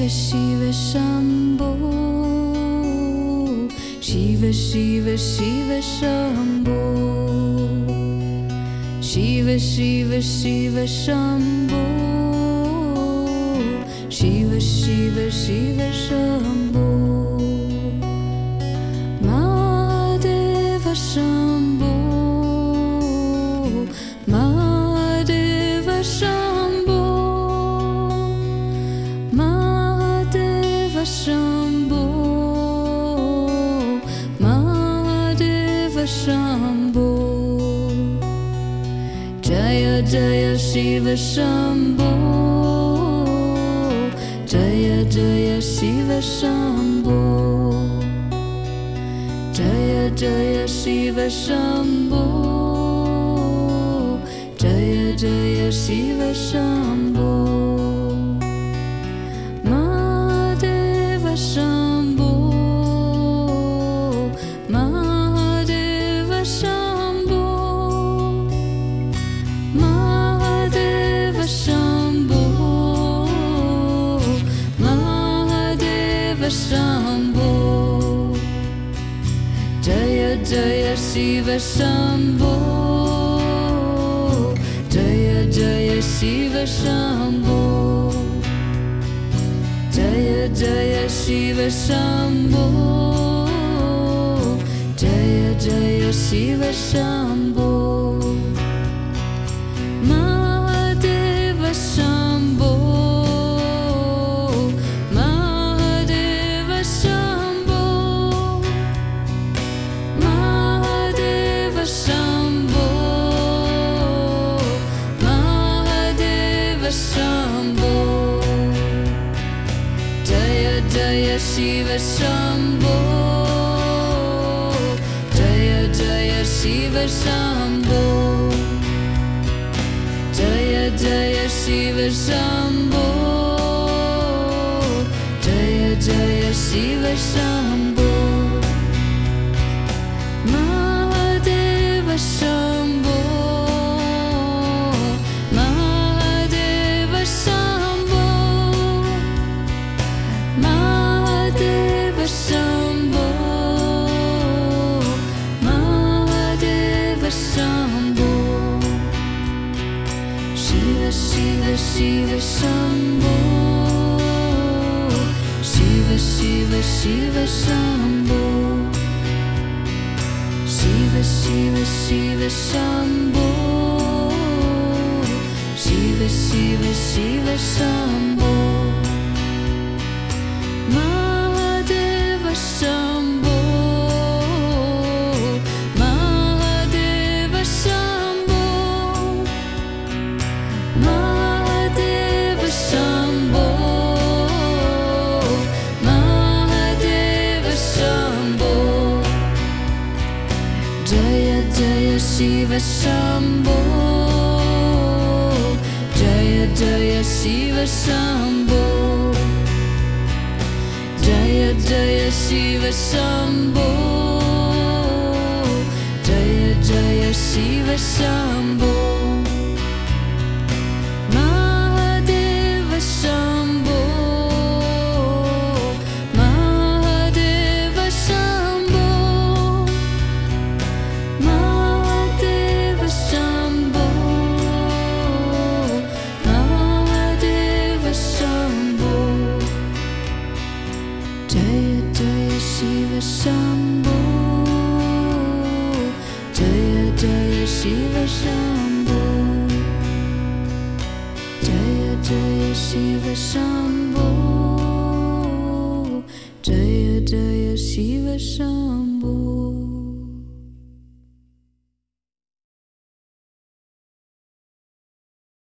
Shiv Shambho Shiv Shiv Shiv Shambho Shiv Shiv Shiv Shambho Shiv Shiv Shiv Shambho Mahadev Shambho Mahadev Shambho Mahadev Shambho Mahadev Shambho Jai Jai Shiv Shambho Jai Jai Shiv Shambho Jai Jai Shiv Shambho Jai Jai Shiv Shambho Mahadev Shambho Mahadev Shambho Mahadev Shambho Mahadev Shambho Jai Jai Shiv Shambho Jai Jai Shiv Shambho Jai Jai Shiv Shambho Jai Jai Shiv Shambho Mahadev Shambho Mahadev Shambho Mahadev Shambho Mahadev Shambho Jai Jai Shiv Shambho Jai Jai Shiv Shambho Jai Jai Shiv Shambho Jai Jai Shiv Shambho Mahadev Shambho Mahadev Shambho Mahadev Shambho Mahadev Shambho Shiv Shiv Shiv Shambho Shiv Shiv Shiv Shambho Shiv Shiv Shiv Shambho Shiv Shiv Shiv Shambho Mahadev Shambho Mahadev Shambho Mahadev Shambho Mahadev Shambho Jai Jai Shiv Shambho Jai Jai Shiv Shambho Jai Jai Shiv Shambho Jai Jai Shiv Shambho Mahadev Shambho Mahadev Shambho Mahadev Shambho Mahadev Shambho Jai Jai Shiv Shambho Jai Jai Shiv Shambho Jai Jai Shiv Shambho Jai Jai Shiv Shambho